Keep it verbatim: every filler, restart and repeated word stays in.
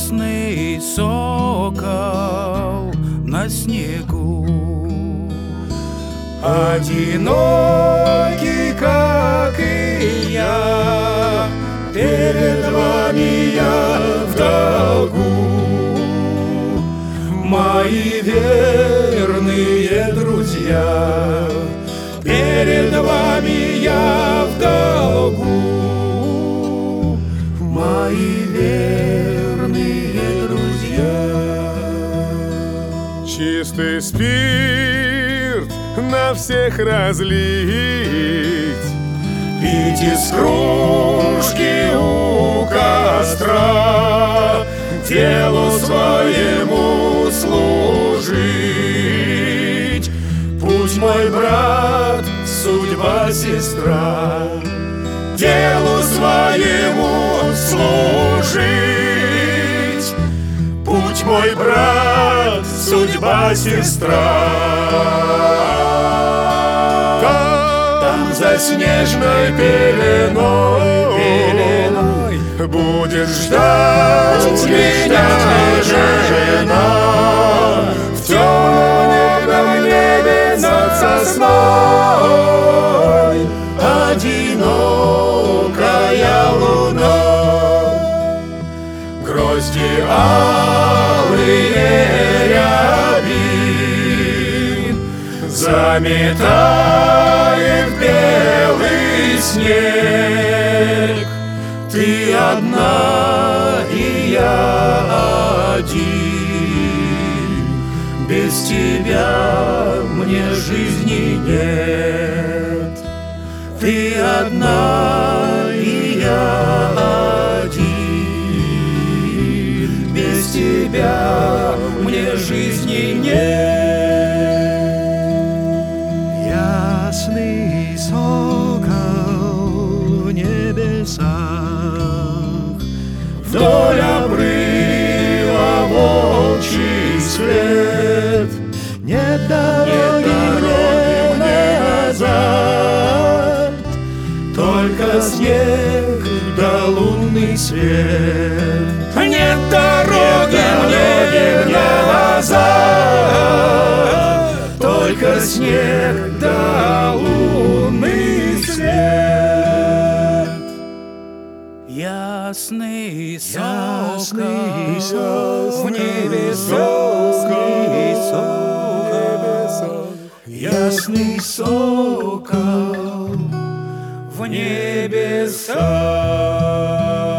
ясный сокол на снегу. Одинокий, как и я, перед вами я в долгу. Мои верные друзья, перед вами я в долгу. Мои верные друзья. Чистый спирт на всех разлить, пить из кружки у костра, делу своему служить. Пусть мой брат, судьба сестра, делу своему служить. Путь мой брат, судьба сестра. Там за снежной пеленой, пеленой будет ждать меня жена в темном небе над сосной. Одинокая луна, грозди алые рябин заметает белый снег. Ты одна, и я один, без тебя мне жизни нет. Ты одна, и я один, без тебя мне жизни нет. Ясный сокол в небесах, вдоль обрыва волчий след. Нет дороги мне назад, только снег да лунный свет. Нет дороги мне назад, только снег да лунный свет. Ясный сокол в небесах, ясный сокол в небесах.